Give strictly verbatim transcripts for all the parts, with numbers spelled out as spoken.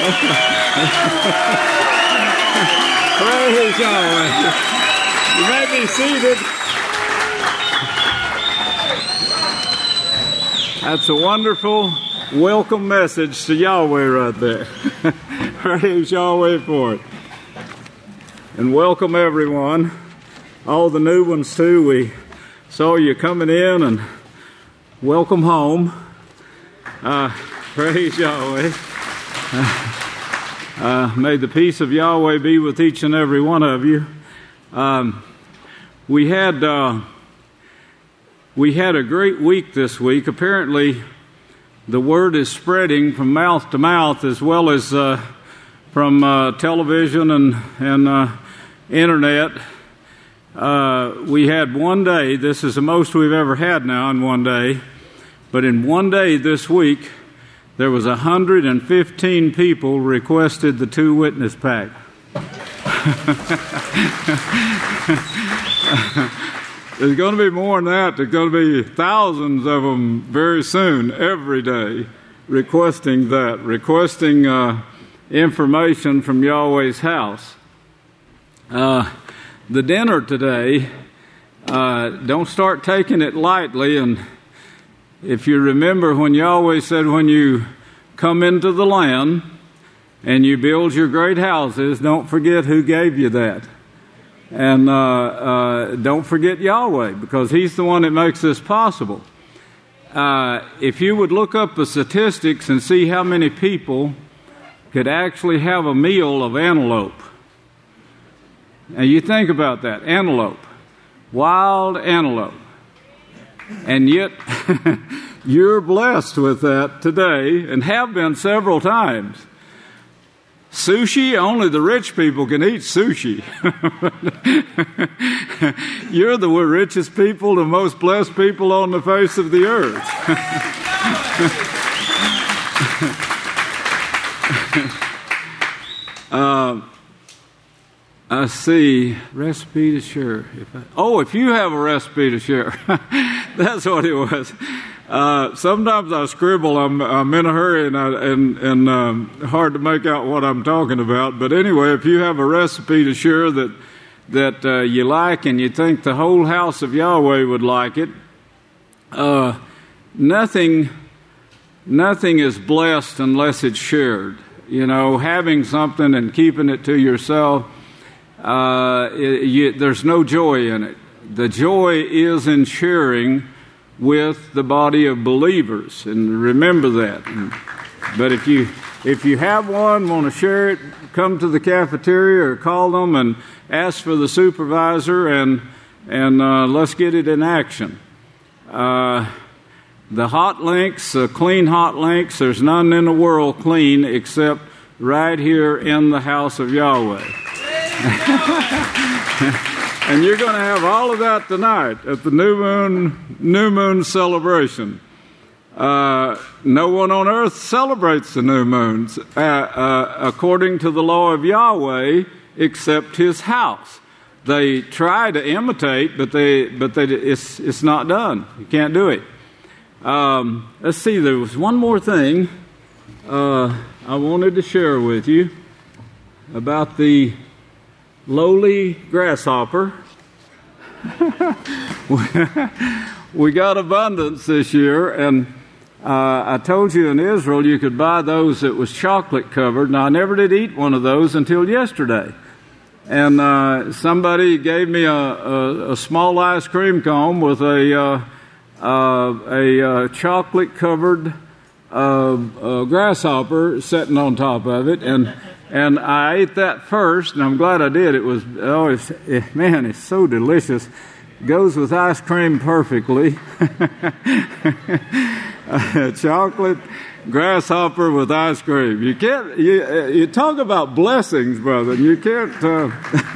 Praise Yahweh. You may be seated. That's a wonderful welcome message to Yahweh right there. Praise Yahweh for it. And welcome everyone. All the new ones too. We saw you coming in, and welcome home. Uh, praise Yahweh. Uh, uh, may the peace of Yahweh be with each and every one of you. Um, we had... Uh, We had a great week this week. Apparently, the word is spreading from mouth to mouth, as well as uh, from uh, television and, and uh, internet. Uh, we had one day, this is the most we've ever had now in one day, but in one day this week, there was one hundred fifteen people requested the two witness pack. There's going to be more than that. There's going to be thousands of them very soon, every day, requesting that, requesting uh, information from Yahweh's house. Uh, the dinner today, uh, don't start taking it lightly. And if you remember when Yahweh said, when you come into the land and you build your great houses, don't forget who gave you that. And uh, uh, don't forget Yahweh, because He's the one that makes this possible. Uh, if you would look up the statistics and see how many people could actually have a meal of antelope. Now you think about that, antelope, wild antelope. And yet you're blessed with that today, and have been several times. Sushi, only the rich people can eat sushi. You're the richest people, the most blessed people on the face of the earth. uh, I see, recipe to share. If I, oh, if you have a recipe to share. That's what it was. Uh, sometimes I scribble. I'm, I'm in a hurry and, I, and, and um, hard to make out what I'm talking about. But anyway, if you have a recipe to share that that uh, you like and you think the whole house of Yahweh would like it, uh, nothing nothing is blessed unless it's shared. You know, having something and keeping it to yourself, uh, it, you, there's no joy in it. The joy is in sharing with the body of believers, and remember that. But if you if you have one, want to share it, come to the cafeteria or call them and ask for the supervisor, and and uh, let's get it in action. Uh, the hot links, uh, clean hot links, there's none in the world clean except right here in the house of Yahweh. And you're going to have all of that tonight at the new moon new moon celebration. Uh, no one on earth celebrates the new moons uh, uh, according to the law of Yahweh, except His house. They try to imitate, but they but they it's it's not done. You can't do it. Um, let's see. There was one more thing uh, I wanted to share with you about the lowly grasshopper. We got abundance this year, and uh, I told you in Israel you could buy those that was chocolate covered. Now, I never did eat one of those until yesterday. And uh, somebody gave me a, a, a small ice cream cone with a, uh, uh, a uh, chocolate covered uh, uh, grasshopper sitting on top of it, and And I ate that first, and I'm glad I did. It was, oh, it's, it, man, it's so delicious. Goes with ice cream perfectly. uh, chocolate grasshopper with ice cream. You can't, you, uh, you talk about blessings, brother. You can't, uh,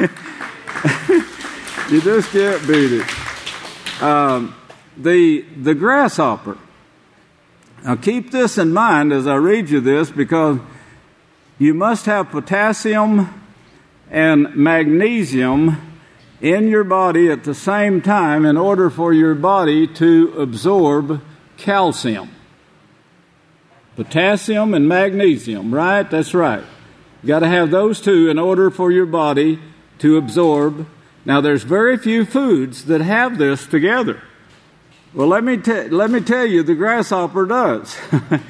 you just can't beat it. Um, the, the grasshopper. Now keep this in mind as I read you this, because you must have potassium and magnesium in your body at the same time in order for your body to absorb calcium. Potassium and magnesium, right? That's right. You got to have those two in order for your body to absorb. Now, there's very few foods that have this together. Well, let me te- let me tell you, the grasshopper does.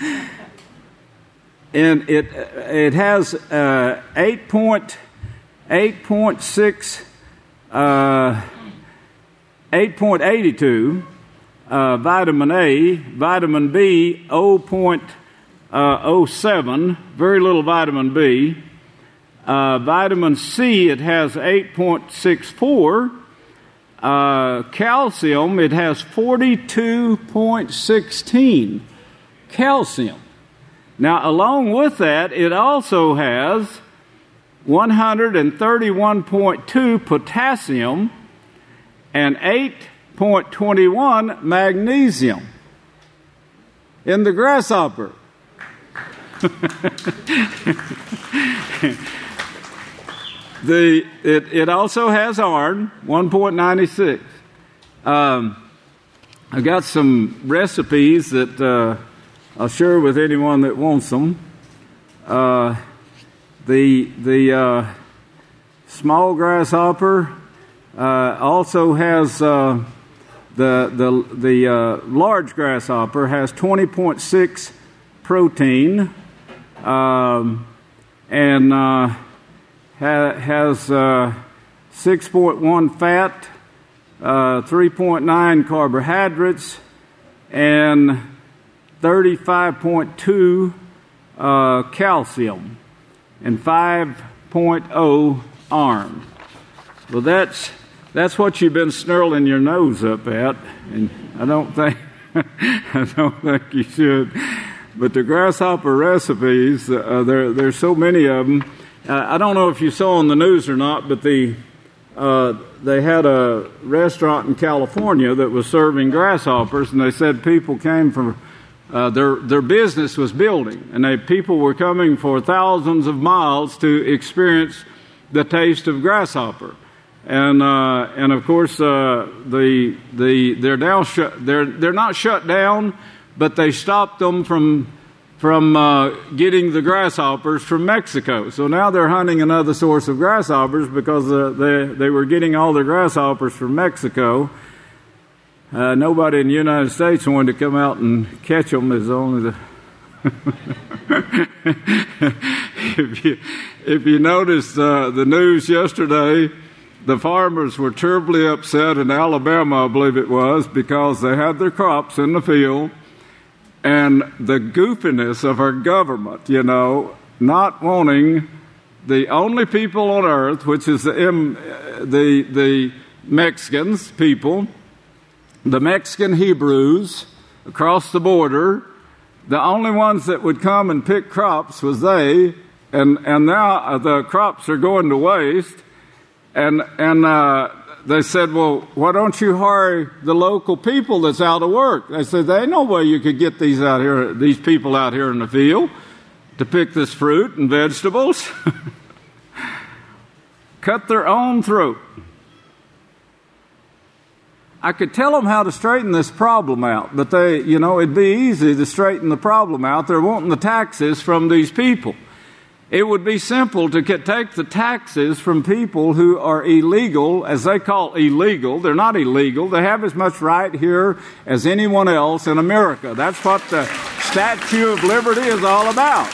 And it it has uh, eight point six, uh, eight point eight two uh, vitamin A, vitamin B zero point zero seven, very little vitamin B. Uh, vitamin C, it has eight point six four. Uh, calcium, it has forty-two point one six calcium. Now, along with that, it also has one hundred thirty-one point two potassium and eight point two one magnesium in the grasshopper. the it, it also has iron, one point nine six. Um, I got some recipes that uh, I'll share with anyone that wants them. Uh, the the uh, small grasshopper uh, also has uh, the the the uh, large grasshopper has twenty point six protein um, and uh, ha- has uh, six point one fat, uh, three point nine carbohydrates, and thirty-five point two uh, calcium, and five point zero iron. Well, that's that's what you've been snarling your nose up at, and I don't think I don't think you should. But the grasshopper recipes, uh, there there's so many of them. Uh, I don't know if you saw on the news or not, but the uh, they had a restaurant in California that was serving grasshoppers, and they said people came from uh, their their business was building, and they people were coming for thousands of miles to experience the taste of grasshopper. And uh, and of course uh, the the they're now shut they're they're not shut down, but they stopped them from from uh, getting the grasshoppers from Mexico. So now they're hunting another source of grasshoppers because uh, they they were getting all their grasshoppers from Mexico. Uh, nobody in the United States wanted to come out and catch them. As only the if you if you noticed uh, the news yesterday. The farmers were terribly upset in Alabama, I believe it was, because they had their crops in the field, and the goofiness of our government, you know, not wanting the only people on earth, which is the the, the Mexicans people, the Mexican Hebrews across the border, the only ones that would come and pick crops was they, and, and now the crops are going to waste. And and uh, they said, well, why don't you hire the local people that's out of work? They said, there ain't no way you could get these out here, these people out here in the field to pick this fruit and vegetables. Cut their own throat. I could tell them how to straighten this problem out, but they, you know, it'd be easy to straighten the problem out. They're wanting the taxes from these people. It would be simple to get, take the taxes from people who are illegal, as they call illegal. They're not illegal. They have as much right here as anyone else in America. That's what the Statue of Liberty is all about.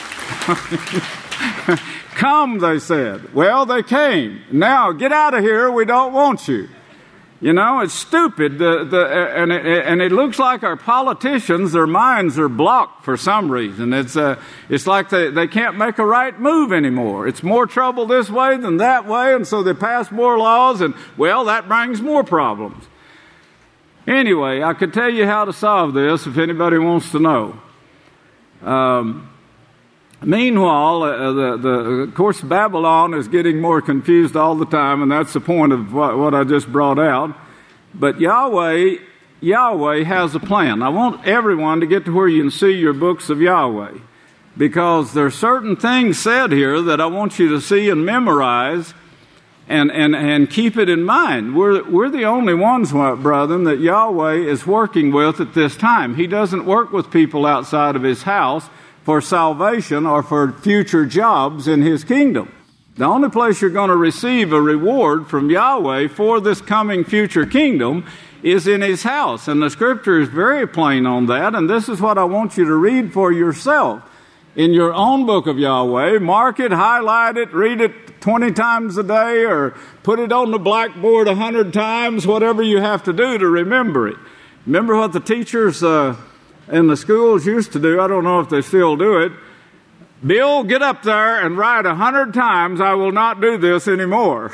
Come, they said. Well, they came. Now, get out of here. We don't want you. You know, it's stupid, the, the, and, it, and it looks like our politicians, their minds are blocked for some reason. It's uh, it's like they, they can't make a right move anymore. It's more trouble this way than that way, and so they pass more laws, and, well, that brings more problems. Anyway, I could tell you how to solve this if anybody wants to know. Um, meanwhile, uh, the, the, of course, Babylon is getting more confused all the time, and that's the point of what, what I just brought out. But Yahweh, Yahweh has a plan. I want everyone to get to where you can see your books of Yahweh, because there are certain things said here that I want you to see and memorize and, and, and keep it in mind. We're, we're the only ones, brethren, that Yahweh is working with at this time. He doesn't work with people outside of his house, for salvation or for future jobs in His kingdom. The only place you're going to receive a reward from Yahweh for this coming future kingdom is in His house. And the Scripture is very plain on that. And this is what I want you to read for yourself in your own book of Yahweh. Mark it, highlight it, read it twenty times a day, or put it on the blackboard a hundred times, whatever you have to do to remember it. Remember what the teachers uh, in the schools used to do? I don't know if they still do it. Bill, get up there and write a hundred times, "I will not do this anymore."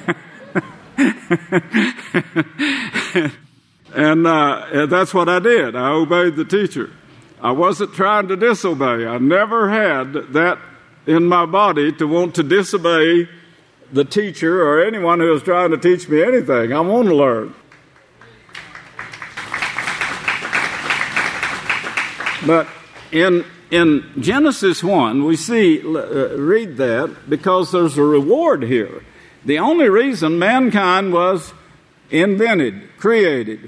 and uh, that's what I did. I obeyed the teacher. I wasn't trying to disobey. I never had that in my body to want to disobey the teacher or anyone who was trying to teach me anything. I want to learn. But in In Genesis one, we see, uh, read that, because there's a reward here. The only reason mankind was invented, created,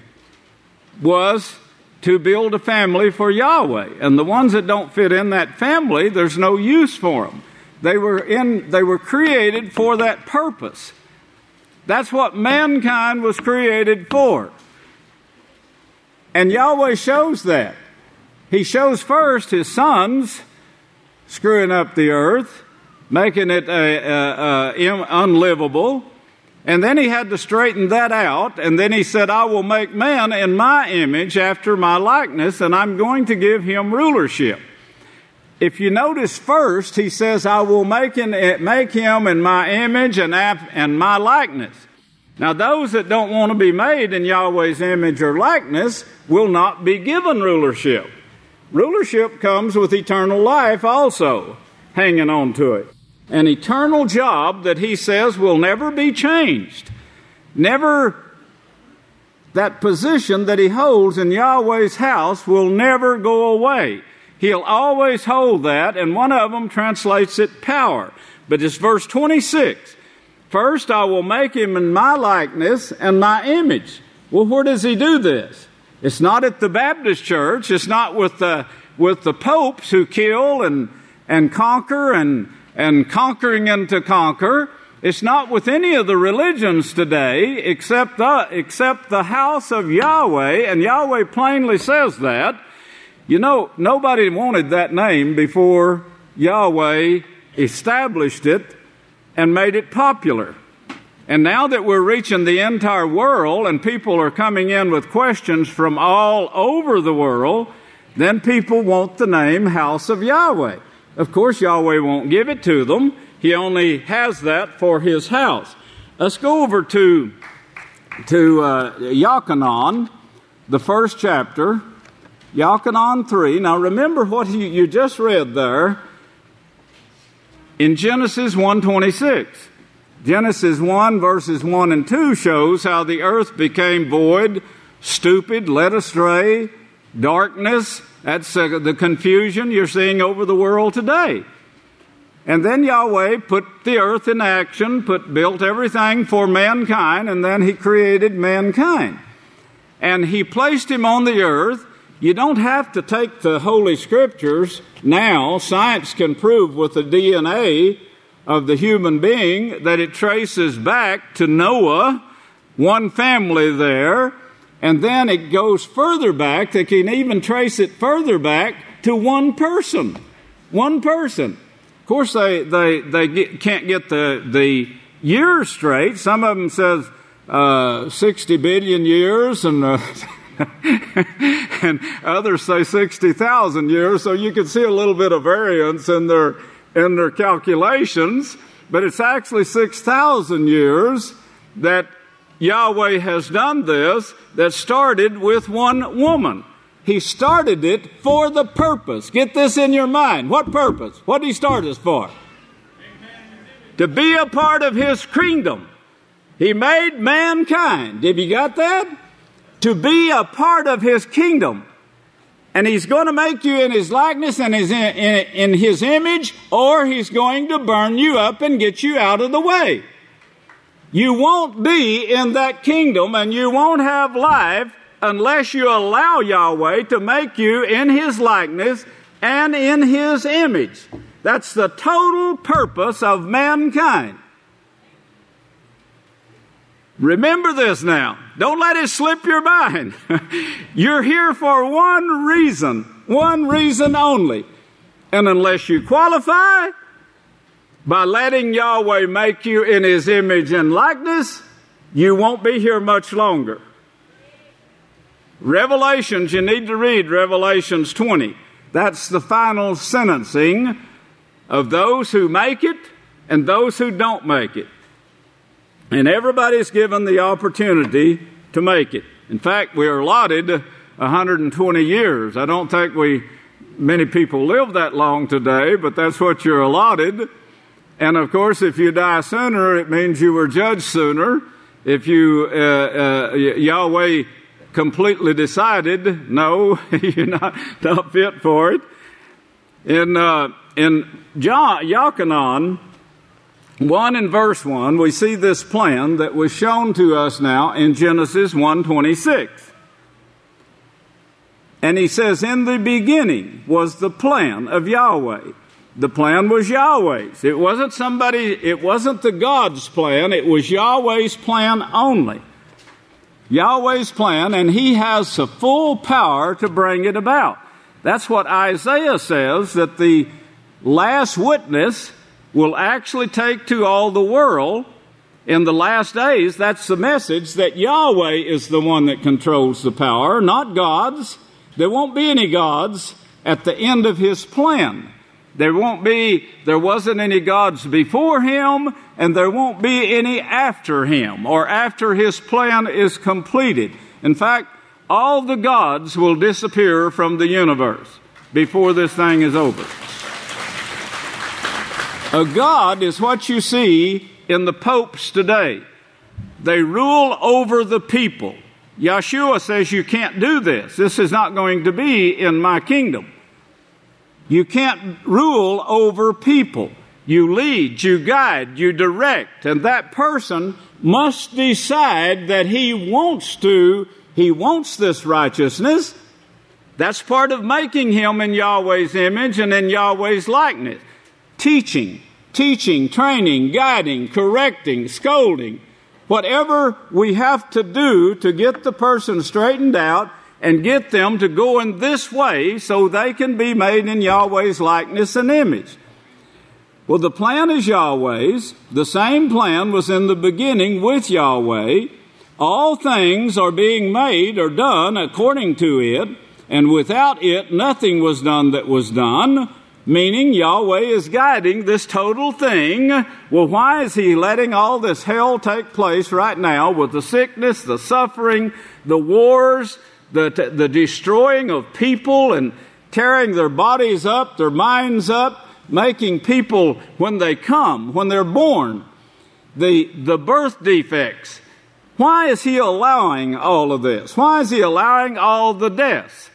was to build a family for Yahweh. And the ones that don't fit in that family, there's no use for them. They were in, they were created for that purpose. That's what mankind was created for. And Yahweh shows that. He shows first His sons screwing up the earth, making it uh, uh, uh, unlivable. And then He had to straighten that out. And then He said, "I will make man in my image after my likeness, and I'm going to give him rulership." If you notice first, He says, "I will make him, make him in my image and, and my likeness." Now, those that don't want to be made in Yahweh's image or likeness will not be given rulership. Rulership comes with eternal life also, hanging on to it. An eternal job that He says will never be changed. Never, that position that He holds in Yahweh's house will never go away. He'll always hold that, and one of them translates it power. But it's verse twenty-six. "First I will make him in my likeness and my image." Well, where does He do this? It's not at the Baptist church. It's not with the with the popes who kill and and conquer and and conquering and to conquer. It's not with any of the religions today except the except the house of Yahweh, and Yahweh plainly says that. You know, nobody wanted that name before Yahweh established it and made it popular. And now that we're reaching the entire world and people are coming in with questions from all over the world, then people want the name House of Yahweh. Of course, Yahweh won't give it to them. He only has that for His house. Let's go over to, to uh, Yochanan, the first chapter, Yochanan three. Now remember what you, you just read there in Genesis one twenty-six. Genesis one verses one and two shows how the earth became void, stupid, led astray, darkness. That's uh, the confusion you're seeing over the world today. And then Yahweh put the earth in action, put built everything for mankind, and then He created mankind. And He placed him on the earth. You don't have to take the Holy Scriptures now. Science can prove with the D N A of the human being that it traces back to Noah, one family there, and then it goes further back. They can even trace it further back to one person. One person. Of course, they they they get, can't get the the years straight. Some of them says uh, sixty billion years, and uh, and others say sixty thousand years. So you can see a little bit of variance in their in their calculations, but it's actually six thousand years that Yahweh has done this, that started with one woman. He started it for the purpose. Get this in your mind. What purpose? What did He start us for? To be a part of His kingdom. He made mankind. Have you got that? To be a part of His kingdom. And He's going to make you in His likeness and his, in, in, in His image, or He's going to burn you up and get you out of the way. You won't be in that kingdom and you won't have life unless you allow Yahweh to make you in His likeness and in his image. That's the total purpose of mankind. Remember this now. Don't let it slip your mind. You're here for one reason, one reason only. And unless you qualify by letting Yahweh make you in his image and likeness, you won't be here much longer. Revelations, you need to read Revelations twenty. That's the final sentencing of those who make it and those who don't make it. And everybody's given the opportunity to make it. In fact, we are allotted one hundred twenty years. I don't think we many people live that long today, but that's what you're allotted. And of course, if you die sooner, it means you were judged sooner. If you uh, uh, Yahweh completely decided, no, you're not, not fit for it. In uh, in John, Yochanan one and verse one, we see this plan that was shown to us now in Genesis one twenty-six. And he says, in the beginning was the plan of Yahweh. The plan was Yahweh's. It wasn't somebody, it wasn't the God's plan. It was Yahweh's plan only. Yahweh's plan, and he has the full power to bring it about. That's what Isaiah says, that the last witness will actually take to all the world in the last days. That's the message, that Yahweh is the one that controls the power, not gods. There won't be any gods at the end of his plan. There won't be, there wasn't any gods before him, and there won't be any after him, or after his plan is completed. In fact, all the gods will disappear from the universe before this thing is over. A god is what you see in the popes today. They rule over the people. Yeshua says you can't do this. This is not going to be in my kingdom. You can't rule over people. You lead, you guide, you direct, and that person must decide that he wants to, he wants this righteousness. That's part of making him in Yahweh's image and in Yahweh's likeness. Teaching, teaching, training, guiding, correcting, scolding. Whatever we have to do to get the person straightened out and get them to go in this way so they can be made in Yahweh's likeness and image. Well, the plan is Yahweh's. The same plan was in the beginning with Yahweh. All things are being made or done according to it, and without it nothing was done that was done. Meaning Yahweh is guiding this total thing. Well, why is he letting all this hell take place right now with the sickness, the suffering, the wars, the, the destroying of people and tearing their bodies up, their minds up, making people, when they come, when they're born, the, the birth defects. Why is he allowing all of this? Why is he allowing all the deaths?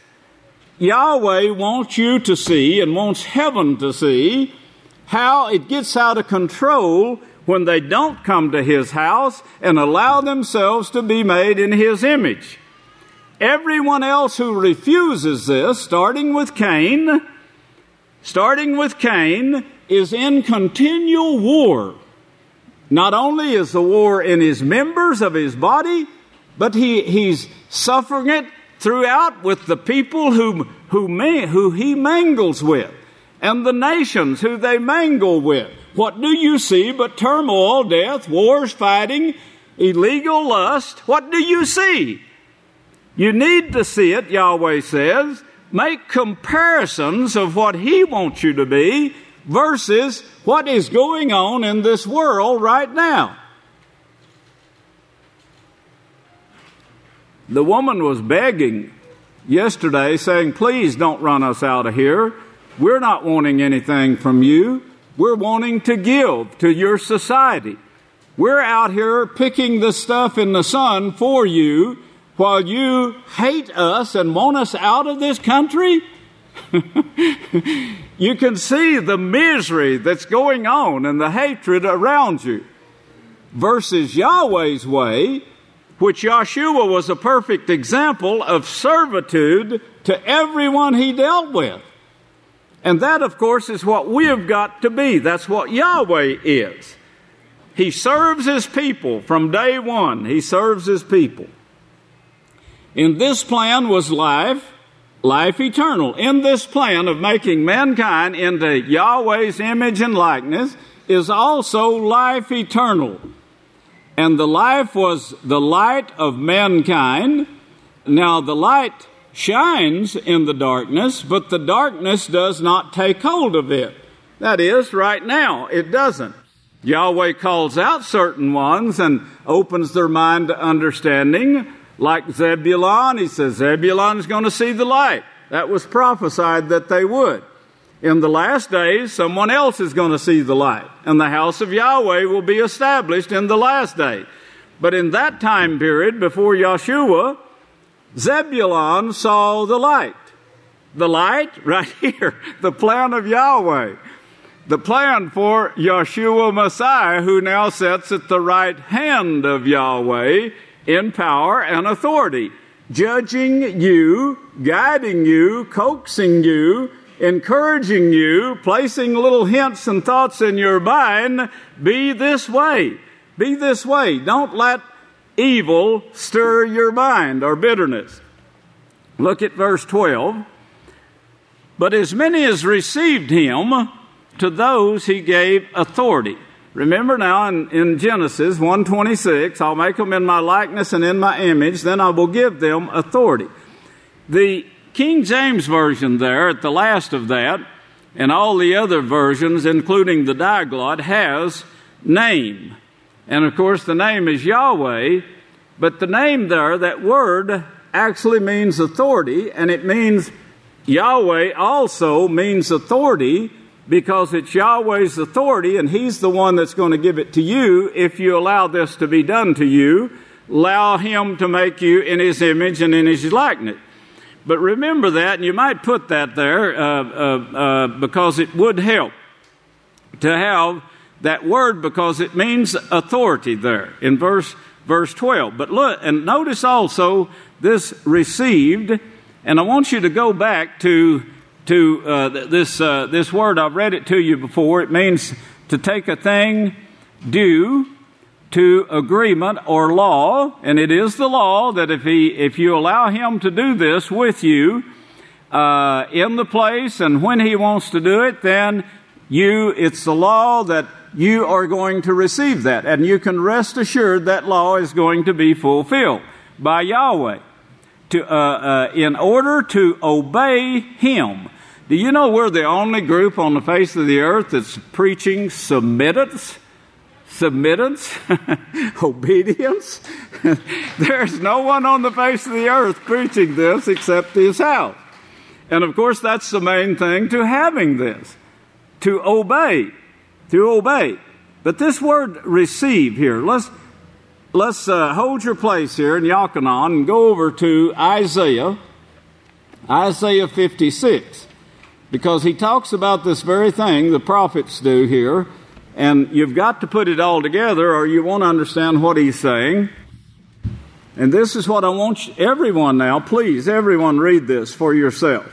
Yahweh wants you to see and wants heaven to see how it gets out of control when they don't come to his house and allow themselves to be made in his image. Everyone else who refuses this, starting with Cain, starting with Cain, is in continual war. Not only is the war in his members of his body, but he, he's suffering it throughout with the people who, who, may, who he mangles with, and the nations who they mangle with. What do you see but turmoil, death, wars, fighting, illegal lust? What do you see? You need to see it, Yahweh says. Make comparisons of what he wants you to be versus what is going on in this world right now. The woman was begging yesterday, saying, please don't run us out of here. We're not wanting anything from you. We're wanting to give to your society. We're out here picking the stuff in the sun for you while you hate us and want us out of this country. You can see the misery that's going on and the hatred around you. Versus Yahweh's way, which Yeshua was a perfect example of servitude to everyone he dealt with. And that, of course, is what we have got to be. That's what Yahweh is. He serves His people from day one. He serves His people. In this plan was life, life eternal. In this plan of making mankind into Yahweh's image and likeness is also life eternal. And the life was the light of mankind. Now the light shines in the darkness, but the darkness does not take hold of it. That is, right now, it doesn't. Yahweh calls out certain ones and opens their mind to understanding. Like Zebulun, He says, Zebulun is going to see the light. That was prophesied that they would. In the last days, someone else is going to see the light, and the house of Yahweh will be established in the last day. But in that time period, before Yeshua, Zebulun saw the light. The light right here, the plan of Yahweh. The plan for Yeshua Messiah, who now sits at the right hand of Yahweh in power and authority, judging you, guiding you, coaxing you, encouraging you, placing little hints and thoughts in your mind. Be this way. Be this way. Don't let evil stir your mind or bitterness. Look at verse twelve. But as many as received Him, to those He gave authority. Remember now in, in Genesis one twenty-six, I'll make them in my likeness and in my image, then I will give them authority. The King James Version there, at the last of that, and all the other versions, including the Diaglott, has name. And of course the name is Yahweh, but the name there, that word, actually means authority, and it means Yahweh also means authority, because it's Yahweh's authority, and He's the one that's going to give it to you if you allow this to be done to you. Allow Him to make you in His image and in His likeness. But remember that, and you might put that there uh, uh, uh, because it would help to have that word, because it means authority there in verse verse twelve. But look, and notice also this received, and I want you to go back to to uh, this uh, this word. I've read it to you before. It means to take a thing due to agreement or law, and it is the law that if he if you allow Him to do this with you uh, in the place and when He wants to do it, then you it's the law that you are going to receive that, and you can rest assured that law is going to be fulfilled by Yahweh. To, uh, uh, in order to obey Him. Do you know we're the only group on the face of the earth that's preaching submittance? Submittance? Obedience? There's no one on the face of the earth preaching this except His house. And of course that's the main thing to having this. To obey. To obey. But this word receive here, let's Let's uh, hold your place here in Yochanan and go over to Isaiah, Isaiah fifty-six, because he talks about this very thing the prophets do here, and you've got to put it all together or you won't understand what he's saying. And this is what I want you, everyone now, please, everyone read this for yourself.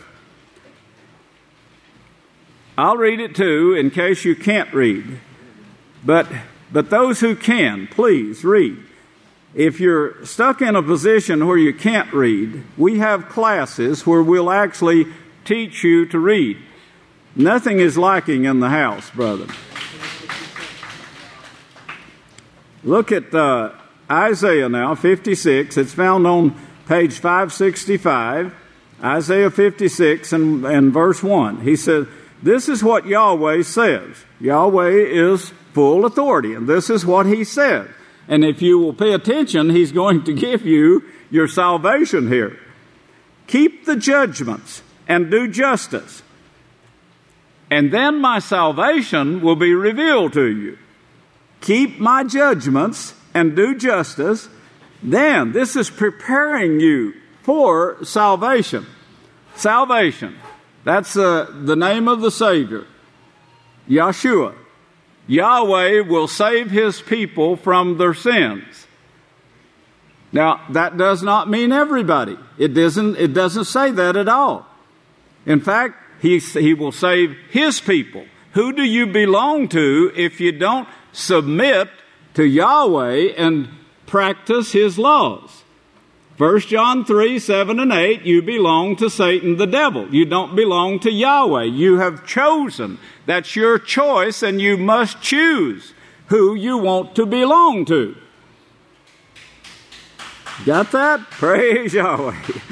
I'll read it too in case you can't read, but but those who can, please read. If you're stuck in a position where you can't read, we have classes where we'll actually teach you to read. Nothing is lacking in the house, brother. Look at uh, Isaiah now, fifty-six. It's found on page five sixty-five. Isaiah fifty-six and, and verse one. He says, this is what Yahweh says. Yahweh is full authority, and this is what He says. And if you will pay attention, He's going to give you your salvation here. Keep the judgments and do justice, and then my salvation will be revealed to you. Keep my judgments and do justice. Then, this is preparing you for salvation. Salvation. That's uh, the name of the Savior, Yeshua. Yahweh will save His people from their sins. Now, that does not mean everybody. It doesn't, it doesn't say that at all. In fact, he, he will save his people. Who do you belong to if you don't submit to Yahweh and practice his laws? First John three, seven and eight, you belong to Satan the devil. You don't belong to Yahweh. You have chosen. That's your choice, and you must choose who you want to belong to. Got that? Praise Yahweh.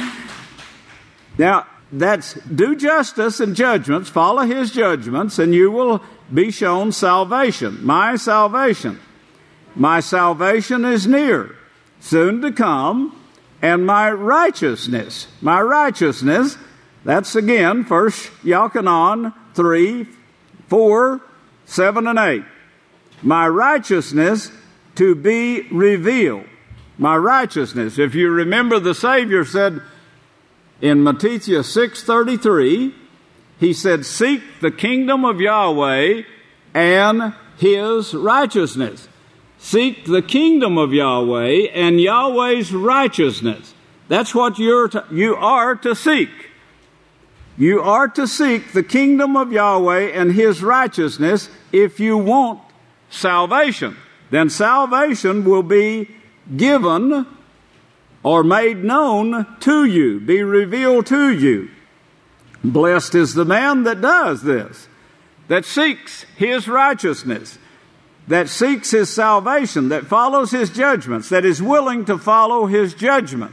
Now, that's do justice and judgments, follow his judgments, and you will be shown salvation. My salvation. My salvation is near, soon to come, and my righteousness. My righteousness, that's again, First Yochanan three, four, seven, and eight. My righteousness to be revealed. My righteousness. If you remember, the Savior said in Matthew six thirty-three, he said, seek the kingdom of Yahweh and his righteousness. Seek the kingdom of Yahweh and Yahweh's righteousness. That's what you're to, you are to seek. You are to seek the kingdom of Yahweh and his righteousness if you want salvation. Then salvation will be given or made known to you, be revealed to you. Blessed is the man that does this, that seeks his righteousness, that seeks his salvation, that follows his judgments, that is willing to follow his judgment.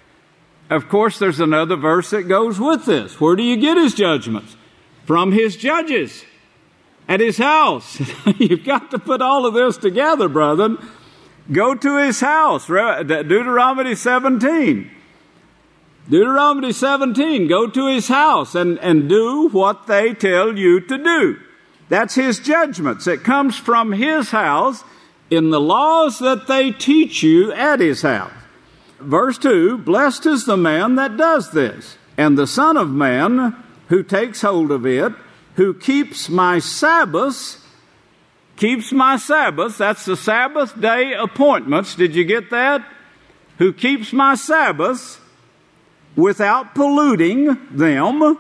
Of course, there's another verse that goes with this. Where do you get his judgments? From his judges at his house. You've got to put all of this together, brethren. Go to his house. Deuteronomy seventeen. Deuteronomy seventeen. Go to his house and, and do what they tell you to do. That's his judgments. It comes from his house in the laws that they teach you at his house. Verse two, blessed is the man that does this, and the Son of Man who takes hold of it, who keeps my Sabbaths, keeps my Sabbaths, that's the Sabbath day appointments, did you get that? Who keeps my Sabbaths without polluting them.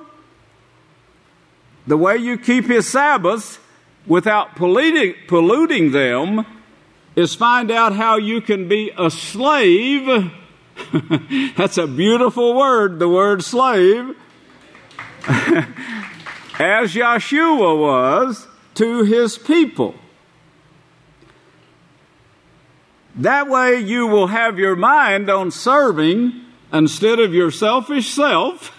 The way you keep his Sabbaths without polluting, polluting them is find out how you can be a slave. That's a beautiful word, the word slave. As Yeshua was to his people. That way you will have your mind on serving instead of your selfish self.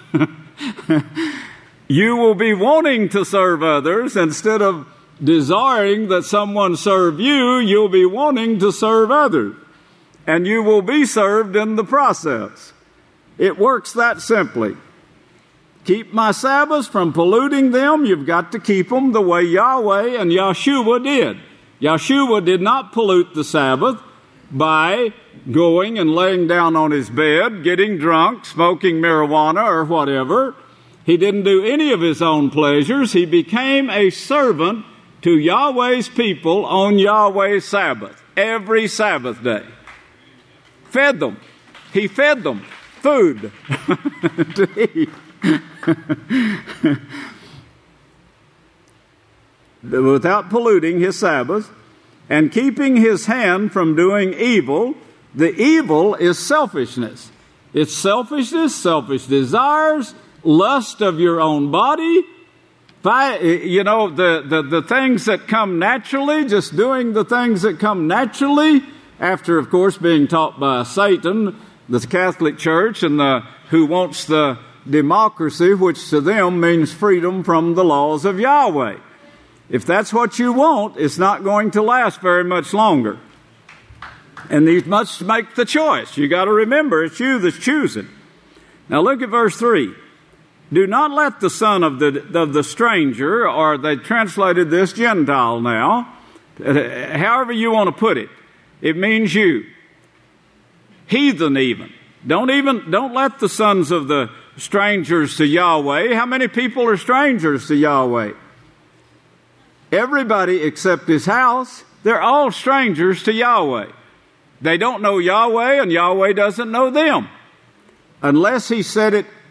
You will be wanting to serve others instead of desiring that someone serve you. You'll be wanting to serve others. And you will be served in the process. It works that simply. Keep my Sabbaths from polluting them. You've got to keep them the way Yahweh and Yeshua did. Yeshua did not pollute the Sabbath by going and laying down on his bed, getting drunk, smoking marijuana or whatever. He didn't do any of his own pleasures. He became a servant to Yahweh's people on Yahweh's Sabbath, every Sabbath day. Fed them. He fed them food to eat. Without polluting his Sabbath and keeping his hand from doing evil. The evil is selfishness. It's selfishness, selfish desires, lust of your own body. You know, the, the, the things that come naturally, just doing the things that come naturally, after, of course, being taught by Satan, the Catholic Church, and the who wants the democracy, which to them means freedom from the laws of Yahweh. If that's what you want, it's not going to last very much longer. And you must make the choice. You got to remember, it's you that's choosing. Now look at verse three. Do not let the son of the of the stranger, or they translated this Gentile now, however you want to put it. It means you. Heathen even. Don't even, don't let the sons of the strangers to Yahweh. How many people are strangers to Yahweh? Everybody except his house. They're all strangers to Yahweh. They don't know Yahweh, and Yahweh doesn't know them. Unless he said it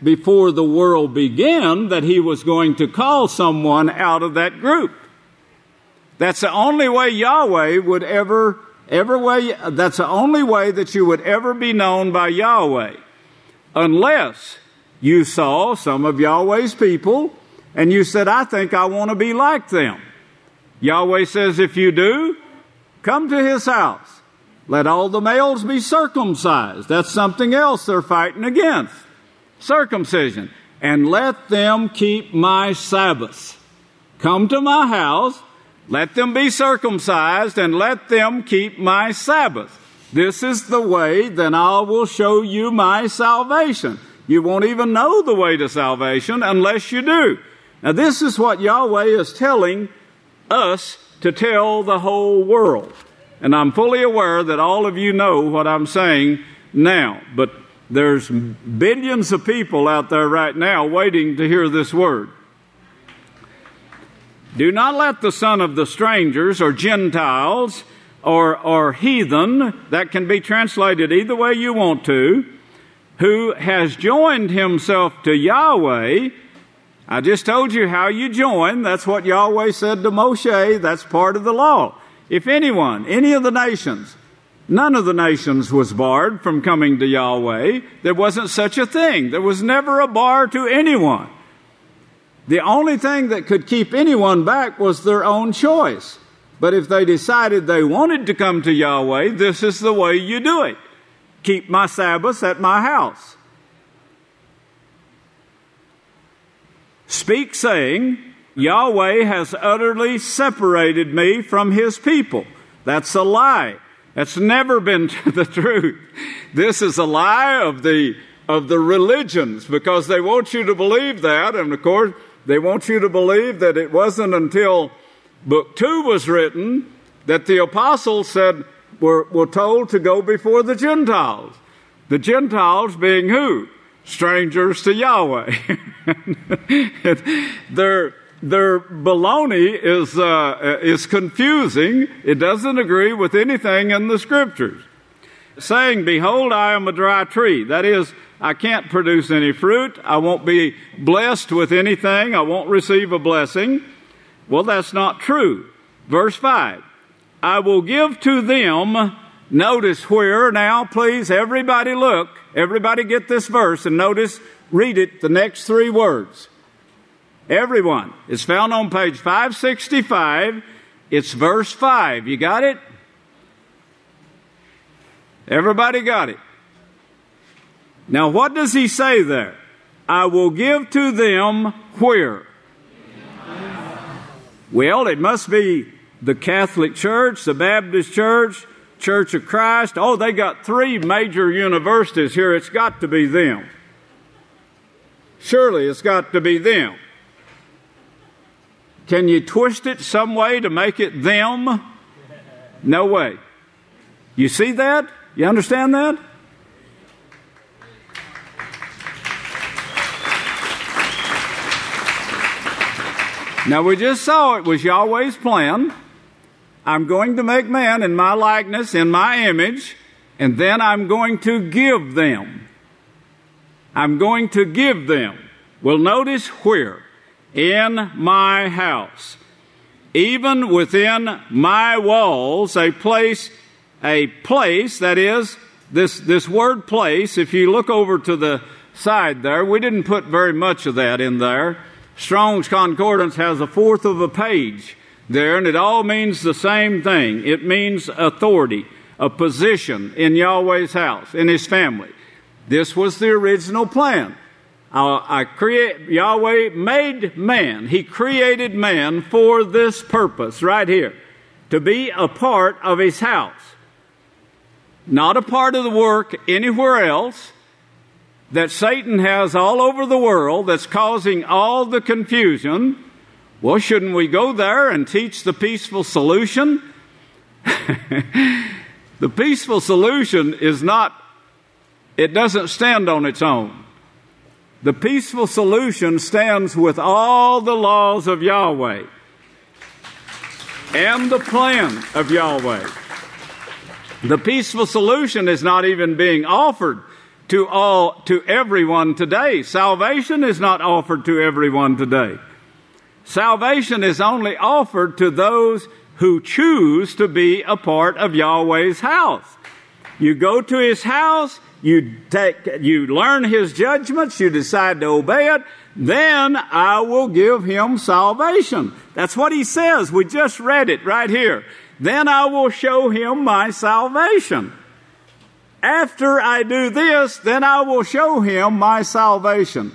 before the world began that he was going to call someone out of that group. That's the only way Yahweh would ever, ever way, that's the only way that you would ever be known by Yahweh. Unless you saw some of Yahweh's people and you said, I think I want to be like them. Yahweh says, if you do, come to his house. Let all the males be circumcised. That's something else they're fighting against. Circumcision. And let them keep my Sabbaths. Come to my house, let them be circumcised, and let them keep my Sabbath. This is the way, then I will show you my salvation. You won't even know the way to salvation unless you do. Now this is what Yahweh is telling us to tell the whole world. And I'm fully aware that all of you know what I'm saying now. But there's billions of people out there right now waiting to hear this word. Do not let the son of the strangers or Gentiles or, or heathen, that can be translated either way you want to, who has joined himself to Yahweh. I just told you how you join. That's what Yahweh said to Moshe. That's part of the law. If anyone, any of the nations, none of the nations was barred from coming to Yahweh. There wasn't such a thing. There was never a bar to anyone. The only thing that could keep anyone back was their own choice. But if they decided they wanted to come to Yahweh, this is the way you do it. Keep my Sabbaths at my house. Speak saying, Yahweh has utterly separated me from his people. That's a lie. That's never been the truth. This is a lie of the of the religions, because they want you to believe that. And of course, they want you to believe that it wasn't until book two was written that the apostles said, were, were told to go before the Gentiles. The Gentiles being who? Strangers to Yahweh. Their, their baloney is, uh, is confusing. It doesn't agree with anything in the Scriptures. Saying, behold, I am a dry tree. That is, I can't produce any fruit. I won't be blessed with anything. I won't receive a blessing. Well, that's not true. Verse five. I will give to them, notice where now, please, everybody look. Everybody get this verse and notice, read it, the next three words. Everyone. It's found on page five sixty-five. It's verse five. You got it? Everybody got it. Now, what does he say there? I will give to them where? Well, it must be the Catholic Church, the Baptist Church, Church of Christ. Oh, they got three major universities here. It's got to be them. Surely it's got to be them. Can you twist it some way to make it them? No way. You see that? You understand that? Now, we just saw it was Yahweh's plan. I'm going to make man in my likeness, in my image, and then I'm going to give them. I'm going to give them. Well, notice where? In my house. Even within my walls, a place, a place, that is, this, this word place, if you look over to the side there, we didn't put very much of that in there. Strong's Concordance has a fourth of a page there, and it all means the same thing. It means authority, a position in Yahweh's house, in his family. This was the original plan. I, I create, Yahweh made man. He created man for this purpose right here, to be a part of his house. Not a part of the work anywhere else that Satan has all over the world that's causing all the confusion. Well, shouldn't we go there and teach the peaceful solution? The peaceful solution is not, it doesn't stand on its own. The peaceful solution stands with all the laws of Yahweh and the plan of Yahweh. The peaceful solution is not even being offered to all, to everyone today. Salvation is not offered to everyone today. Salvation is only offered to those who choose to be a part of Yahweh's house. You go to His house, you take, you learn His judgments, you decide to obey it, then I will give him salvation. That's what He says. We just read it right here. Then I will show him my salvation. After I do this, then I will show him my salvation.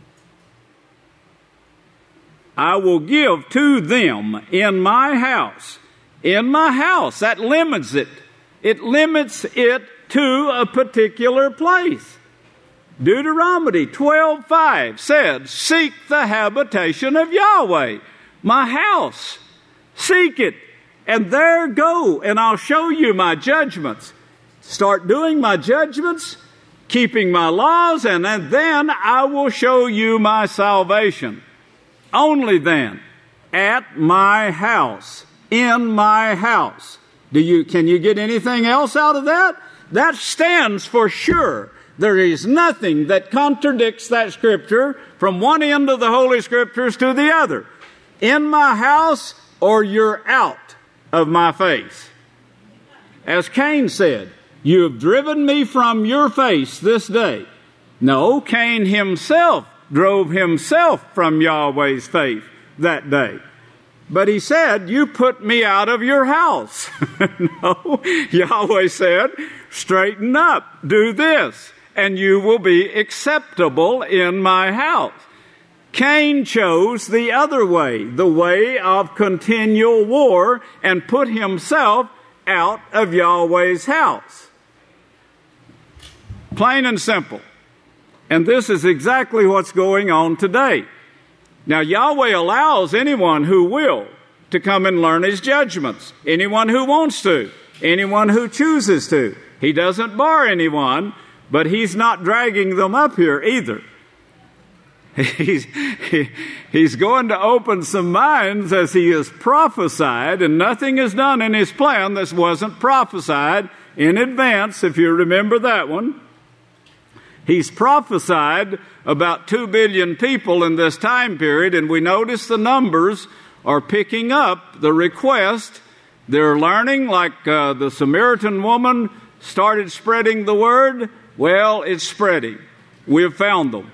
I will give to them in my house. In my house. That limits it. It limits it to a particular place. Deuteronomy twelve five said, seek the habitation of Yahweh, my house. Seek it. And there go, and I'll show you my judgments. Start doing my judgments, keeping my laws, and then I will show you my salvation. Only then, at my house, in my house. Do you, can you get anything else out of that? That stands for sure. There is nothing that contradicts that scripture from one end of the Holy Scriptures to the other. In my house, or you're out of my face. As Cain said, you have driven me from your face this day. No, Cain himself drove himself from Yahweh's face that day. But he said, you put me out of your house. No, Yahweh said, straighten up, do this, and you will be acceptable in my house. Cain chose the other way, the way of continual war, and put himself out of Yahweh's house. Plain and simple. And this is exactly what's going on today. Now, Yahweh allows anyone who will to come and learn His judgments. Anyone who wants to. Anyone who chooses to. He doesn't bar anyone, but He's not dragging them up here either. He's, he, he's going to open some minds as He has prophesied, and nothing is done in His plan that wasn't prophesied in advance, if you remember that one. He's prophesied about two billion people in this time period, and we notice the numbers are picking up the request. They're learning, like uh, the Samaritan woman started spreading the word. Well, it's spreading. We have found them.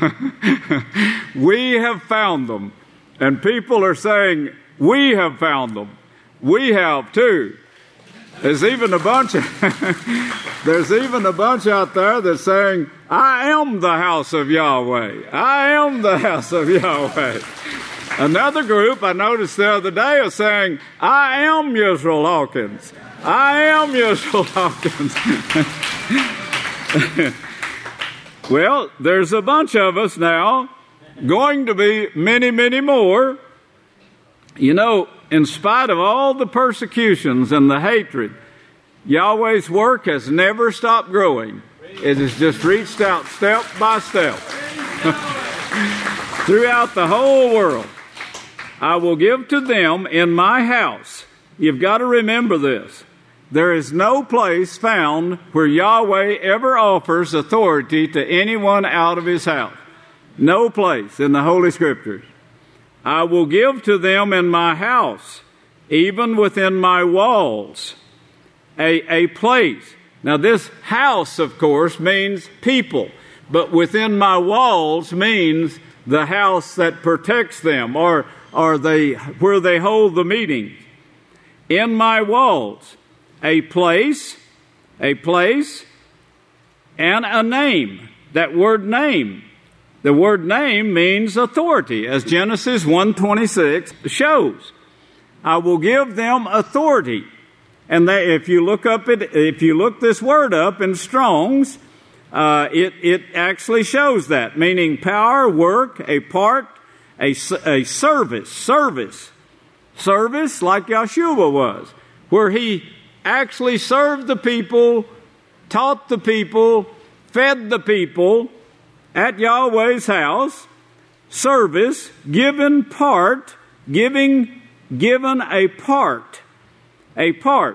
We have found them. And people are saying, we have found them. We have too. There's even a bunch of, there's even a bunch out there that's saying, I am the house of Yahweh. I am the house of Yahweh. Another group I noticed the other day is saying, I am Yisrael Hawkins. I am Yisrael Hawkins. Well, there's a bunch of us now, going to be many, many more. You know, in spite of all the persecutions and the hatred, Yahweh's work has never stopped growing. It has just reached out step by step throughout the whole world. I will give to them in my house. You've got to remember this. There is no place found where Yahweh ever offers authority to anyone out of His house. No place in the Holy Scriptures. I will give to them in my house, even within my walls, a, a place. Now this house, of course, means people, but within my walls means the house that protects them, or, or they, where they hold the meetings. In my walls, a place, a place, and a name. That word name. The word name means authority, as Genesis one twenty-six shows. I will give them authority. And they, if you look up it, if you look this word up in Strong's, uh, it, it actually shows that, meaning power, work, a part, a, a service, service, service like Yeshua was, where He actually served the people, taught the people, fed the people at Yahweh's house. Service, given part, giving, given a part, a part.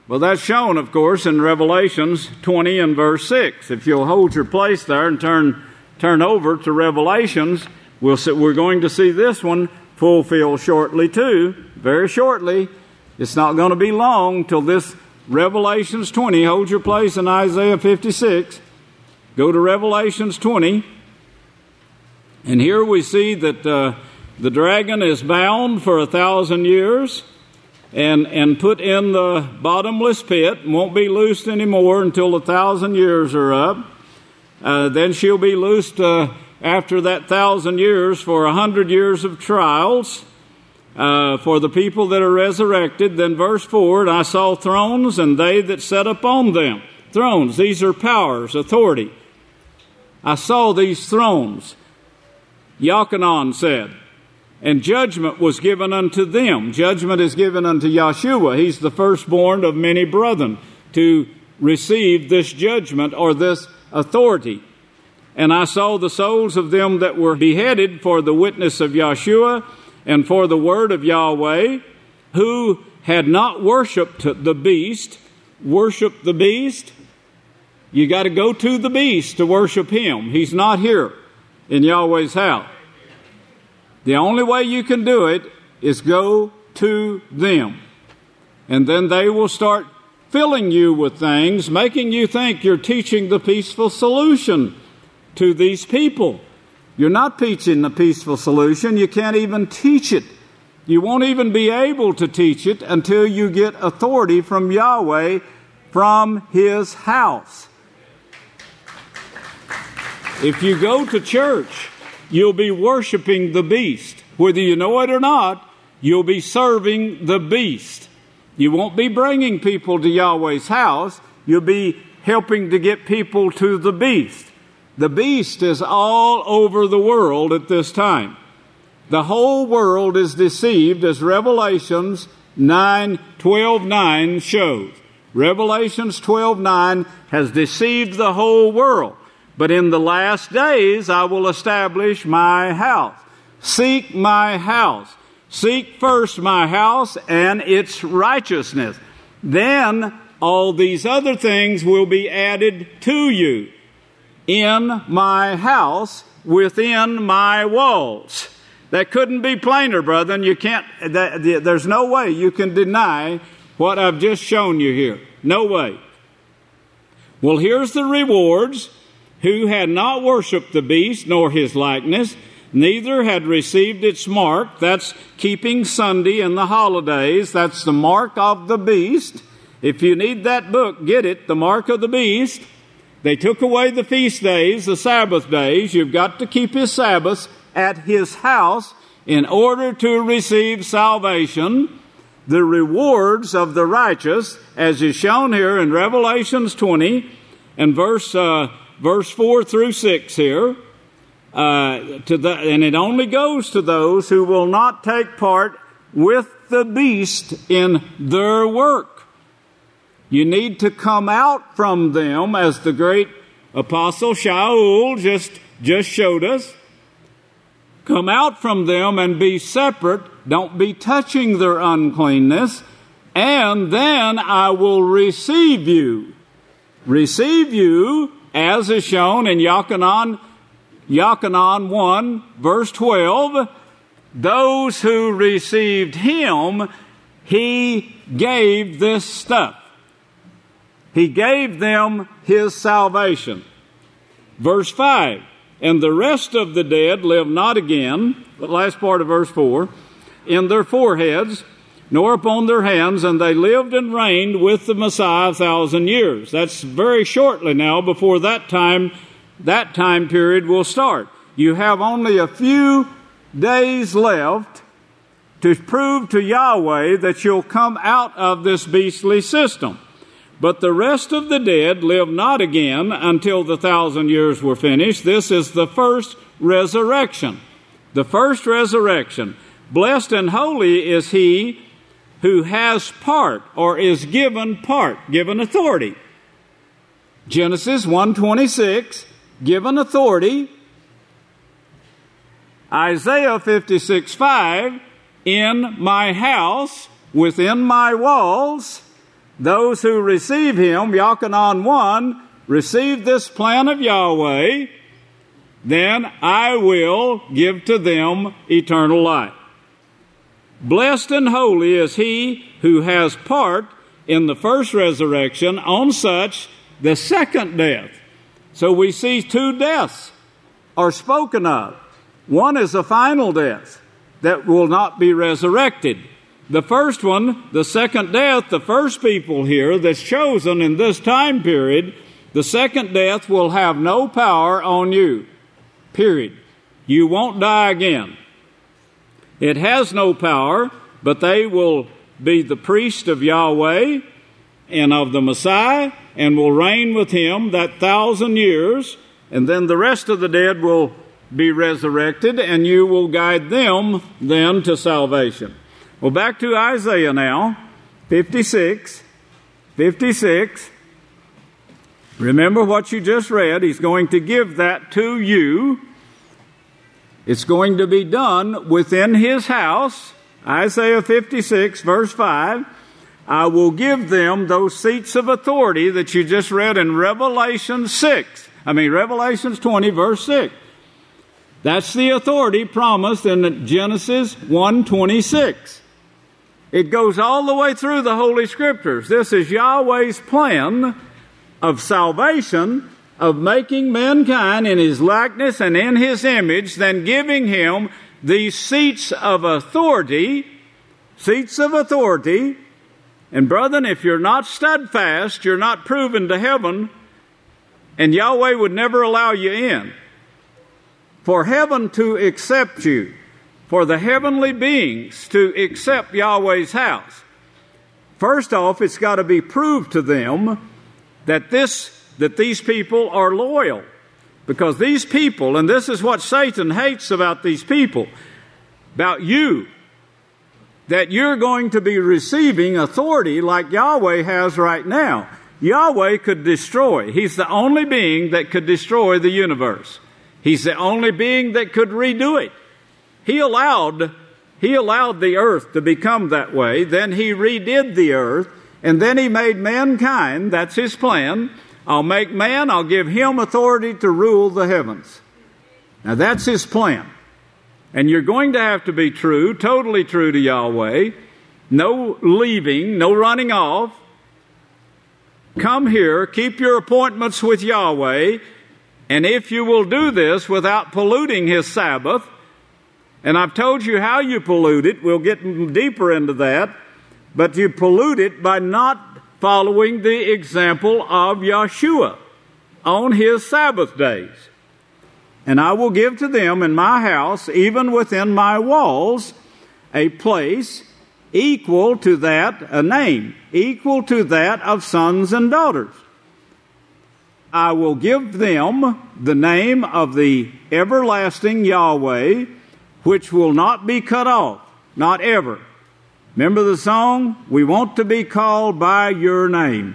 Well, that's shown, of course, in Revelations twenty and verse six. If you'll hold your place there and turn turn over to Revelations, we'll see, we're going to see this one fulfilled shortly too, very shortly. It's not going to be long till this Revelations twenty. Hold your place in Isaiah fifty-six. Go to Revelations twenty. And here we see that uh, the dragon is bound for a thousand years and, and put in the bottomless pit, won't be loosed anymore until the thousand years are up. Uh, then she'll be loosed uh, after that thousand years for a hundred years of trials uh, for the people that are resurrected. Then verse four, and I saw thrones and they that sat upon them. Thrones, these are powers, authority. I saw these thrones, Yochanan said, and judgment was given unto them. Judgment is given unto Yeshua. He's the firstborn of many brethren to receive this judgment or this authority. And I saw the souls of them that were beheaded for the witness of Yeshua and for the word of Yahweh, who had not worshipped the beast. Worship the beast? You got to go to the beast to worship him. He's not here in Yahweh's house. The only way you can do it is go to them. And then they will start filling you with things, making you think you're teaching the peaceful solution to these people. You're not teaching the peaceful solution. You can't even teach it. You won't even be able to teach it until you get authority from Yahweh, from his house. If you go to church, you'll be worshiping the beast. Whether you know it or not, you'll be serving the beast. You won't be bringing people to Yahweh's house. You'll be helping to get people to the beast. The beast is all over the world at this time. The whole world is deceived, as Revelations nine, twelve, nine shows. Revelations twelve, nine has deceived the whole world. But in the last days I will establish my house. Seek my house. Seek first my house and its righteousness. Then all these other things will be added to you. In my house, within my walls. That couldn't be plainer, brethren. You can't, that, there's no way you can deny what I've just shown you here. No way. Well, here's the rewards. Who had not worshipped the beast nor his likeness, neither had received its mark. That's keeping Sunday and the holidays. That's the mark of the beast. If you need that book, get it, The Mark of the Beast. They took away the feast days, the Sabbath days. You've got to keep his Sabbaths at his house in order to receive salvation. The rewards of the righteous, as is shown here in Revelations twenty and verse uh, verse four through six here. Uh, to the, and it only goes to those who will not take part with the beast in their work. You need to come out from them, as the great apostle Shaul just, just showed us. Come out from them and be separate. Don't be touching their uncleanness. And then I will receive you. Receive you, as is shown in Yochanan, Yochanan one, verse twelve. Those who received him, he gave this stuff. He gave them his salvation. Verse five, and the rest of the dead live not again, the last part of verse four, in their foreheads, nor upon their hands, and they lived and reigned with the Messiah a thousand years. That's very shortly now before that time, that time period will start. You have only a few days left to prove to Yahweh that you'll come out of this beastly system. But the rest of the dead live not again until the thousand years were finished. This is the first resurrection. The first resurrection. Blessed and holy is he who has part, or is given part, given authority. Genesis one twenty-six, given authority. Isaiah fifty-six five, in my house, within my walls. those who receive him, Yachanan one, receive this plan of Yahweh, then I will give to them eternal life. Blessed and holy is he who has part in the first resurrection, on such the second death. So we see two deaths are spoken of. One is a final death that will not be resurrected. The first one, the second death, the first people here that's chosen in this time period, the second death will have no power on you. Period. You won't die again. It has no power, but they will be the priest of Yahweh and of the Messiah, and will reign with him that thousand years, and then the rest of the dead will be resurrected, and you will guide them then to salvation. Well, back to Isaiah now, fifty-six, fifty-six. Remember what you just read. He's going to give that to you. It's going to be done within his house. Isaiah fifty-six, verse five. I will give them those seats of authority that you just read in Revelation six. I mean, Revelation twenty, verse six. That's the authority promised in Genesis one twenty-six. It goes all the way through the Holy Scriptures. This is Yahweh's plan of salvation, of making mankind in his likeness and in his image, then giving him these seats of authority, seats of authority. And brethren, if you're not steadfast, you're not proven to heaven, and Yahweh would never allow you in. For heaven to accept you, for the heavenly beings to accept Yahweh's house, first off, it's got to be proved to them that this that these people are loyal. Because these people, and this is what Satan hates about these people, about you, that you're going to be receiving authority like Yahweh has right now. Yahweh could destroy. He's the only being that could destroy the universe. He's the only being that could redo it. He allowed, he allowed the earth to become that way. Then he redid the earth. And then he made mankind. That's his plan. I'll make man. I'll give him authority to rule the heavens. Now that's his plan. And you're going to have to be true, totally true to Yahweh. No leaving, no running off. Come here, keep your appointments with Yahweh. And if you will do this without polluting his Sabbath, and I've told you how you pollute it, we'll get deeper into that, but you pollute it by not following the example of Yeshua on his Sabbath days. And I will give to them in my house, even within my walls, a place equal to that, a name, equal to that of sons and daughters. I will give them the name of the everlasting Yahweh, which will not be cut off, not ever. Remember the song? We want to be called by your name.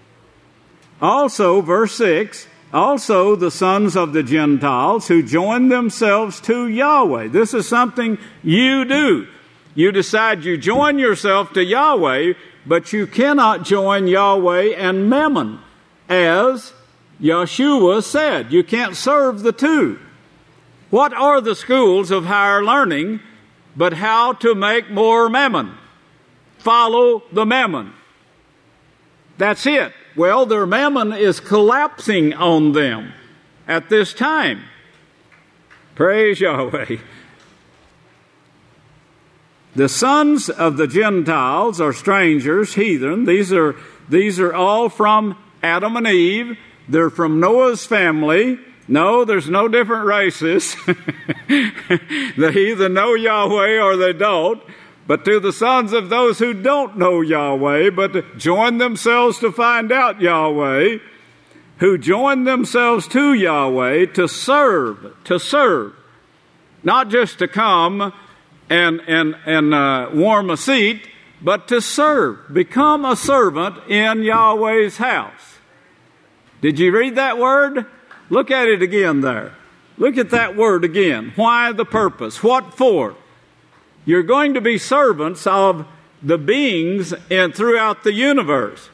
Also, verse six, also the sons of the Gentiles who join themselves to Yahweh. This is something you do. You decide you join yourself to Yahweh, but you cannot join Yahweh and Mammon. As Yeshua said, you can't serve the two. What are the schools of higher learning but how to make more mammon? Follow the mammon. That's it. Well, their mammon is collapsing on them at this time. Praise Yahweh. The sons of the Gentiles are strangers, heathen. These are, these are all from Adam and Eve. They're from Noah's family. No, there's no different races. The heathen know Yahweh or they don't. But to the sons of those who don't know Yahweh, but join themselves to find out Yahweh, who join themselves to Yahweh to serve, to serve. Not just to come and, and, and uh, warm a seat, but to serve. Become a servant in Yahweh's house. Did you read that word? Look at it again there. Look at that word again. Why the purpose? What for? You're going to be servants of the beings in, throughout the universe.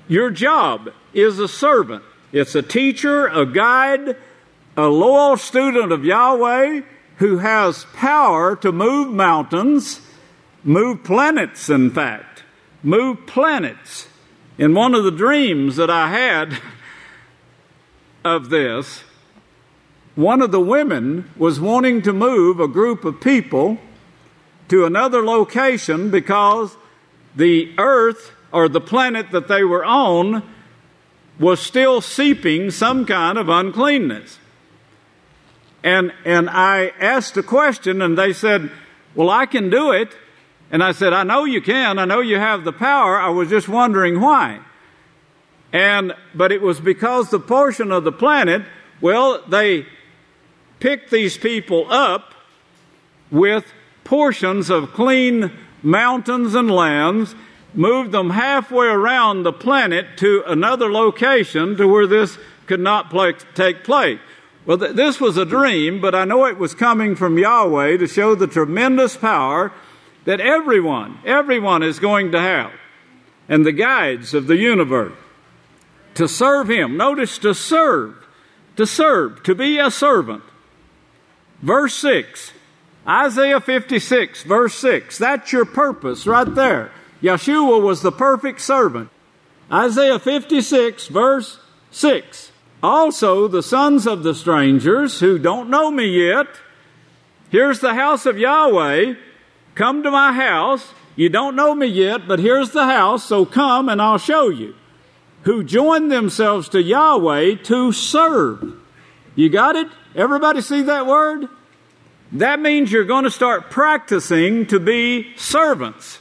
Your job is a servant. It's a teacher, a guide, a loyal student of Yahweh who has power to move mountains, move planets, in fact, move planets. In one of the dreams that I had of this, one of the women was wanting to move a group of people to another location because the earth or the planet that they were on was still seeping some kind of uncleanness. And and I asked a question, and they said, well, I can do it. And I said, I know you can. I know you have the power. I was just wondering why. And but it was because the portion of the planet, well, they picked these people up with portions of clean mountains and lands, moved them halfway around the planet to another location to where this could not play, take place. Well, th- this was a dream, but I know it was coming from Yahweh to show the tremendous power that everyone, everyone is going to have, and the guides of the universe, to serve Him. Notice, to serve, to serve, to be a servant. Verse six, Isaiah fifty-six, verse six, that's your purpose right there. Yeshua was the perfect servant. Isaiah fifty-six, verse six. Also, the sons of the strangers who don't know me yet, here's the house of Yahweh, come to my house. You don't know me yet, but here's the house, so come and I'll show you. Who join themselves to Yahweh to serve. You got it? Everybody see that word? That means you're going to start practicing to be servants.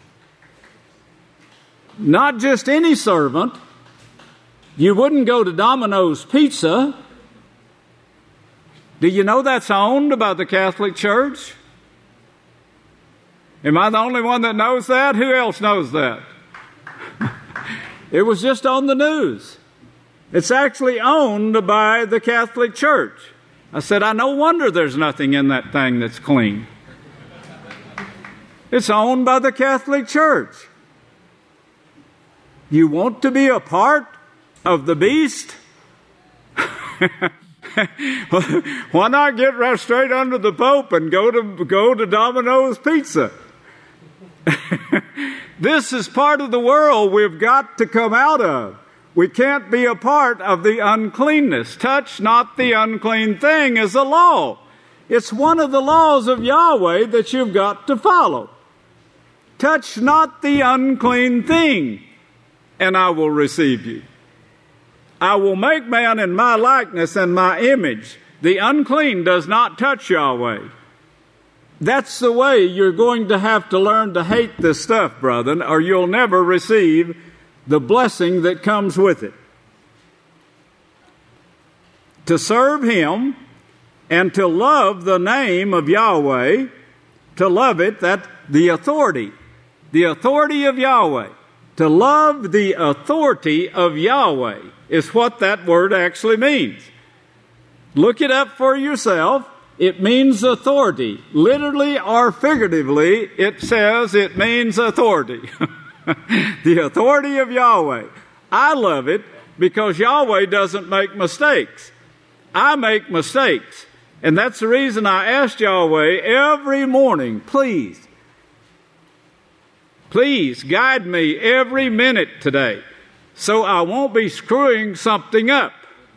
Not just any servant. You wouldn't go to Domino's Pizza. Do you know that's owned by the Catholic Church? Am I the only one that knows that? Who else knows that? It was just on the news. It's actually owned by the Catholic Church. I said, I no wonder there's nothing in that thing that's clean. It's owned by the Catholic Church. You want to be a part of the beast? Why not get right straight under the Pope and go to go to Domino's Pizza? This is part of the world we've got to come out of. We can't be a part of the uncleanness. Touch not the unclean thing is a law. It's one of the laws of Yahweh that you've got to follow. Touch not the unclean thing, and I will receive you. I will make man in my likeness and my image. The unclean does not touch Yahweh. That's the way you're going to have to learn to hate this stuff, brethren, or you'll never receive the blessing that comes with it. To serve Him and to love the name of Yahweh, to love it, that the authority, the authority of Yahweh. To love the authority of Yahweh is what that word actually means. Look it up for yourself. It means authority. Literally or figuratively, it says it means authority. The authority of Yahweh. I love it because Yahweh doesn't make mistakes. I make mistakes. And that's the reason I asked Yahweh every morning, please, please guide me every minute today so I won't be screwing something up.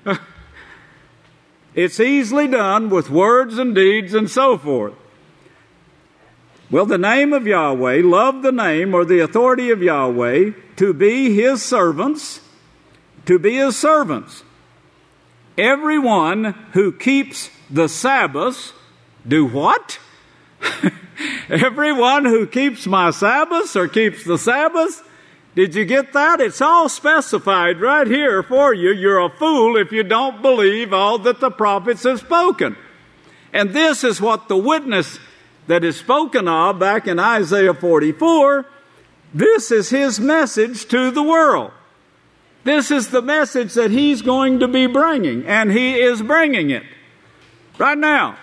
It's easily done with words and deeds and so forth. Well, the name of Yahweh, love the name or the authority of Yahweh, to be His servants, to be His servants. Everyone who keeps the Sabbath, do what? Everyone who keeps my Sabbath or keeps the Sabbath, did you get that? It's all specified right here for you. You're a fool if you don't believe all that the prophets have spoken. And this is what the witness that is spoken of back in Isaiah forty-four, this is his message to the world. This is the message that he's going to be bringing, and he is bringing it right now.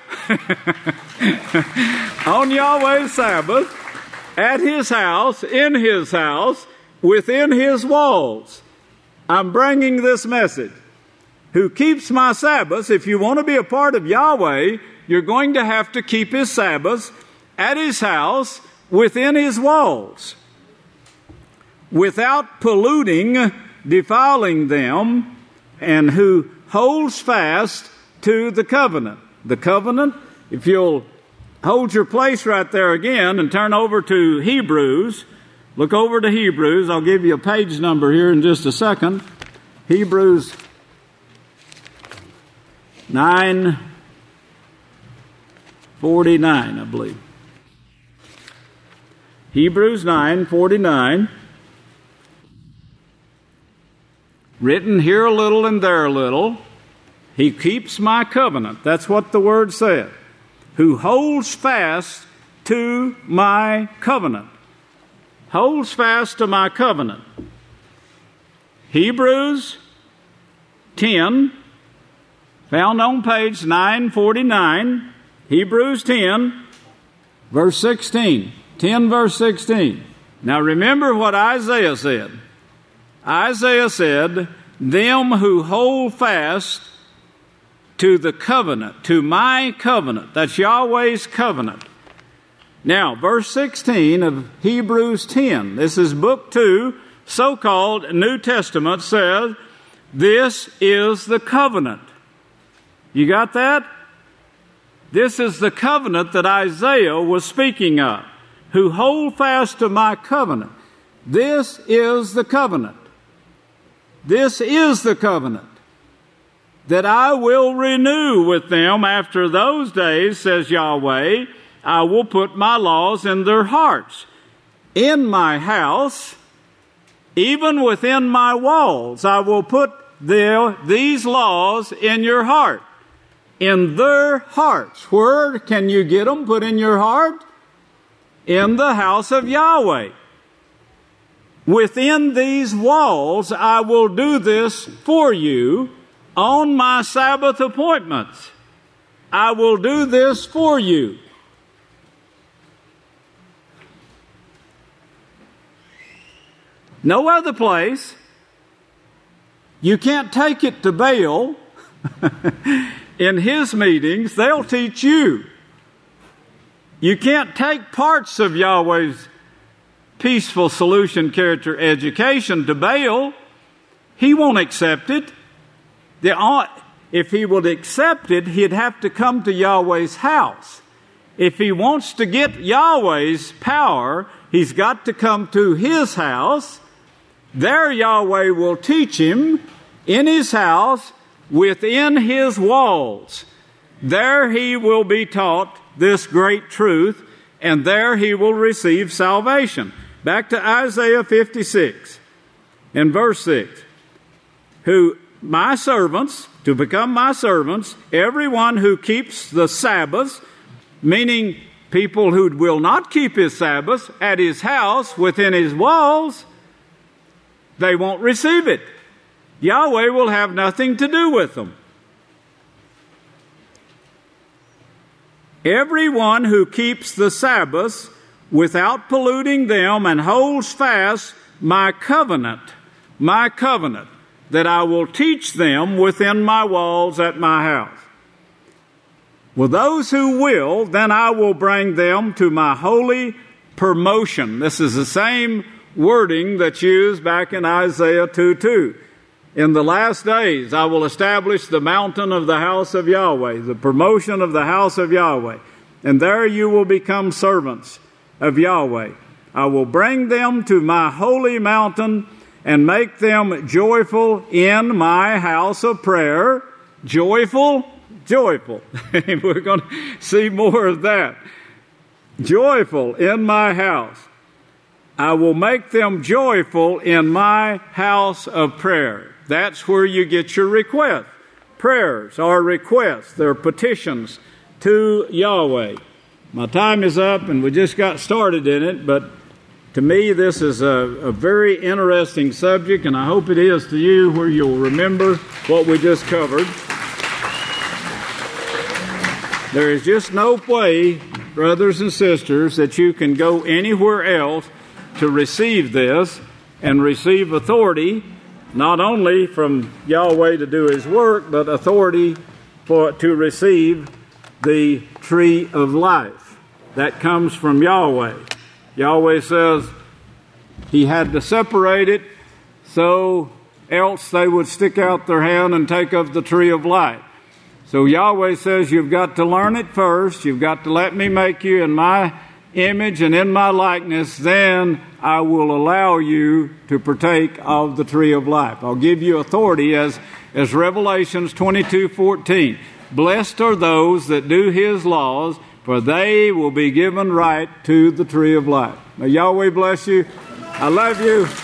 On Yahweh's Sabbath, at His house, in His house, within His walls. I'm bringing this message. Who keeps my Sabbaths. If you want to be a part of Yahweh, you're going to have to keep His Sabbaths at His house within His walls, without polluting, defiling them, and who holds fast to the covenant. The covenant, if you'll hold your place right there again and turn over to Hebrews, look over to Hebrews. I'll give you a page number here in just a second. Hebrews nine forty-nine, I believe. Hebrews nine forty-nine. Written here a little and there a little. He keeps my covenant. That's what the word said. Who holds fast to my covenant. Holds fast to my covenant. Hebrews ten, found on page nine forty-nine. Hebrews ten, verse sixteen. ten, verse sixteen. Now remember what Isaiah said. Isaiah said, them who hold fast to the covenant, to my covenant. That's Yahweh's covenant. Now, verse sixteen of Hebrews ten. This is book two, so-called New Testament, says, this is the covenant. You got that? This is the covenant that Isaiah was speaking of. Who hold fast to my covenant. This is the covenant. This is the covenant that I will renew with them after those days, says Yahweh. I will put my laws in their hearts. In my house, even within my walls, I will put the, these laws in your heart. In their hearts. Where can you get them put in your heart? In the house of Yahweh. Within these walls, I will do this for you on my Sabbath appointments. I will do this for you. No other place. You can't take it to Baal. In his meetings, they'll teach you. You can't take parts of Yahweh's peaceful solution character education to Baal. He won't accept it. The, if he would accept it, he'd have to come to Yahweh's house. If he wants to get Yahweh's power, he's got to come to his house. There Yahweh will teach him in his house, within his walls. There he will be taught this great truth, and there he will receive salvation. Back to Isaiah fifty-six, in verse six. Who, my servants, to become my servants, everyone who keeps the Sabbaths, meaning people who will not keep his Sabbaths, at his house, within his walls, they won't receive it. Yahweh will have nothing to do with them. Everyone who keeps the Sabbaths without polluting them and holds fast my covenant, my covenant, that I will teach them within my walls at my house. Well, those who will, then I will bring them to my holy promotion. This is the same wording that's used back in Isaiah two two. In the last days, I will establish the mountain of the house of Yahweh, the promotion of the house of Yahweh. And there you will become servants of Yahweh. I will bring them to my holy mountain and make them joyful in my house of prayer. Joyful? Joyful. We're going to see more of that. Joyful in my house. I will make them joyful in my house of prayer. That's where you get your requests. Prayers are requests. They're petitions to Yahweh. My time is up and we just got started in it, but to me this is a, a very interesting subject, and I hope it is to you, where you'll remember what we just covered. There is just no way, brothers and sisters, that you can go anywhere else to receive this and receive authority not only from Yahweh to do his work, but authority for to receive the tree of life. That comes from Yahweh. Yahweh says he had to separate it, so else they would stick out their hand and take of the tree of life. So Yahweh says you've got to learn it first. You've got to let me make you in my image and in my likeness. Then I will allow you to partake of the tree of life. I'll give you authority as, as Revelations twenty-two fourteen. Blessed are those that do his laws, for they will be given right to the tree of life. May Yahweh bless you. I love you.